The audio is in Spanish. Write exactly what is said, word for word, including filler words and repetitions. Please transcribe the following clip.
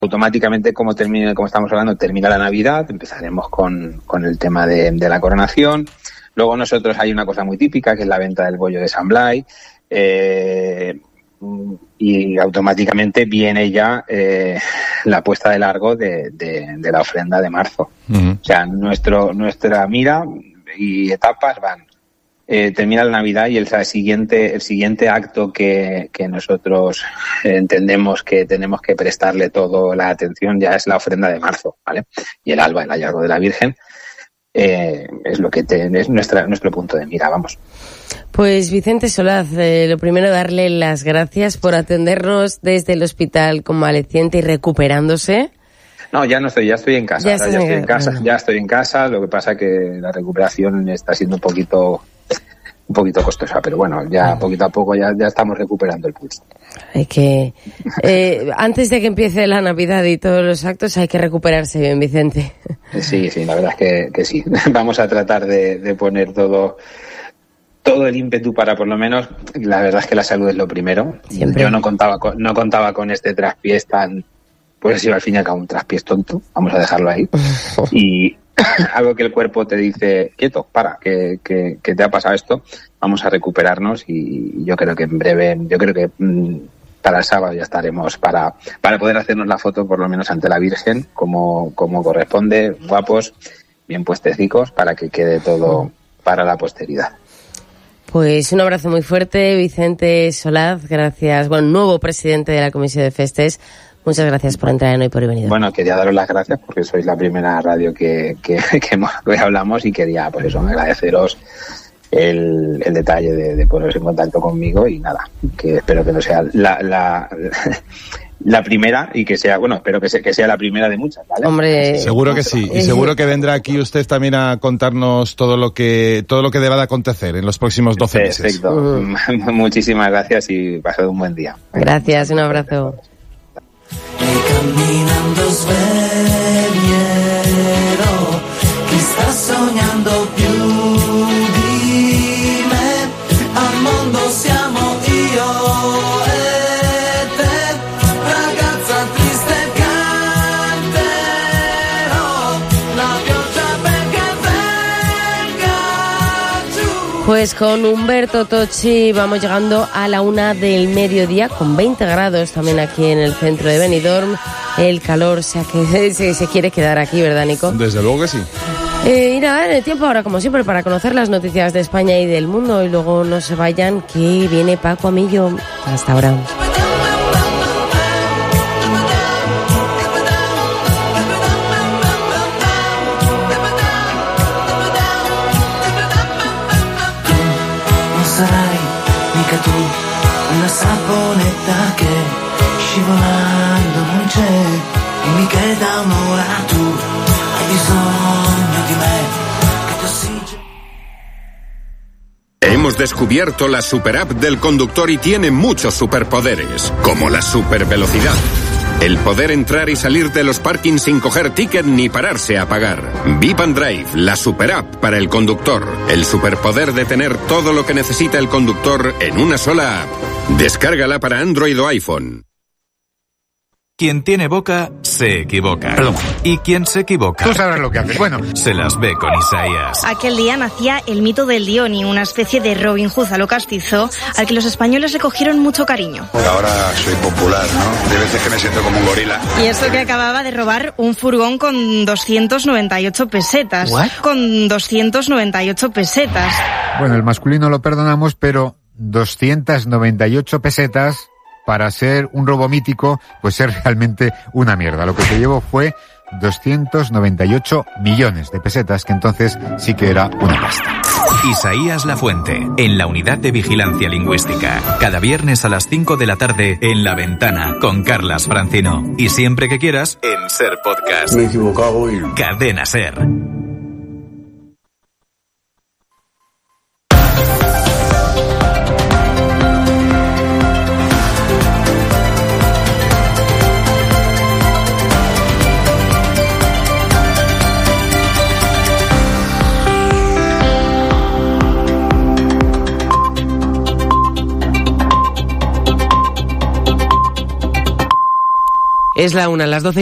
automáticamente, como termine, como estamos hablando, termina la Navidad, empezaremos con, con el tema de, de la coronación. Luego nosotros hay una cosa muy típica, que es la venta del bollo de San Blai, eh, y automáticamente viene ya eh, la puesta de largo de, de, de la ofrenda de marzo. Uh-huh. O sea, nuestro nuestra mira y etapas van. Eh, termina la Navidad y el siguiente el siguiente acto que, que nosotros entendemos que tenemos que prestarle toda la atención ya es la ofrenda de marzo, ¿vale? Y el alba, el hallazgo de la Virgen, eh, es lo que te, es nuestra nuestro punto de mira, vamos. Pues Vicente Solaz, eh, lo primero darle las gracias por atendernos desde el hospital convaleciente y recuperándose. No, ya no estoy, ya estoy en casa, ya, ya estoy en casa, ya estoy en casa, lo que pasa que la recuperación está siendo un poquito un poquito costosa, pero bueno, ya poquito a poco ya, ya estamos recuperando el pulso. Hay que, eh, antes de que empiece la Navidad y todos los actos, hay que recuperarse bien, Vicente. Sí, sí, la verdad es que, que sí. Vamos a tratar de, de poner todo, todo el ímpetu para, por lo menos, la verdad es que la salud es lo primero. Siempre. Yo no contaba con, no contaba con este traspiés tan, pues ha sido al fin y al cabo un traspiés tonto, vamos a dejarlo ahí. Y algo que el cuerpo te dice, quieto, para, que, que, que te ha pasado esto, vamos a recuperarnos y yo creo que en breve, yo creo que mmm, para el sábado ya estaremos para, para poder hacernos la foto por lo menos ante la Virgen, como, como corresponde, guapos, bien puestecicos, para que quede todo para la posteridad. Pues un abrazo muy fuerte, Vicente Solaz, gracias, bueno, nuevo presidente de la Comisión de Festes. Muchas gracias por entrar en Hoy por Venir. Bueno, quería daros las gracias porque sois la primera radio que, que, que, hemos, que hablamos y quería, pues eso, agradeceros el, el detalle de, de poneros en contacto conmigo y nada, que espero que no sea la, la, la primera y que sea, bueno, espero que sea, que sea la primera de muchas, ¿vale? Hombre, seguro que sí, y seguro que vendrá aquí usted también a contarnos todo lo que todo lo que deba de acontecer en los próximos doce meses. Perfecto, uh. Muchísimas gracias y pasad un buen día. Gracias, un abrazo. E camminando sveglierò chi sta sognando più di me, al mondo siamo io e te, ragazza triste canterò la pioggia perché venga giù. Pues con Humberto Tocci vamos llegando a la una del mediodía con veinte grados también aquí en el centro de Benidorm. El calor se, se, se quiere quedar aquí, ¿verdad, Nico? Desde luego que sí. Eh, y nada, en el tiempo ahora como siempre para conocer las noticias de España y del mundo y luego no se vayan que viene Paco Amillo. Hasta ahora. Tu, una saponetta che scivolando non c'è e mi queda un'ora, tu hai bisogno di me che ti ossigeno. Hemos descubierto la super app del conductor y tiene muchos superpoderes, como la supervelocidad. El poder entrar y salir de los parkings sin coger ticket ni pararse a pagar. Vip and Drive, la super app para el conductor. El superpoder de tener todo lo que necesita el conductor en una sola app. Descárgala para Android o iPhone. Quien tiene boca, se equivoca. Perdón. Y quien se equivoca... Tú sabrás lo que haces. Bueno. Se las ve con Isaías. Aquel día nacía el mito del Dioni, una especie de Robin Hood a lo castizo, al que los españoles le cogieron mucho cariño. Ahora soy popular, ¿no? De veces que me siento como un gorila. Y eso que acababa de robar un furgón con doscientas noventa y ocho pesetas. ¿What? Con doscientas noventa y ocho pesetas. Bueno, el masculino lo perdonamos, pero doscientas noventa y ocho pesetas... para ser un robo mítico, pues es realmente una mierda. Lo que se llevó fue doscientos noventa y ocho millones de pesetas, que entonces sí que era una pasta. Isaías Lafuente, en la Unidad de Vigilancia Lingüística. Cada viernes a las cinco de la tarde en La Ventana, con Carlas Francino. Y siempre que quieras, en Ser Podcast. Me he equivocado y... Cadena Ser. Es la una, las doce.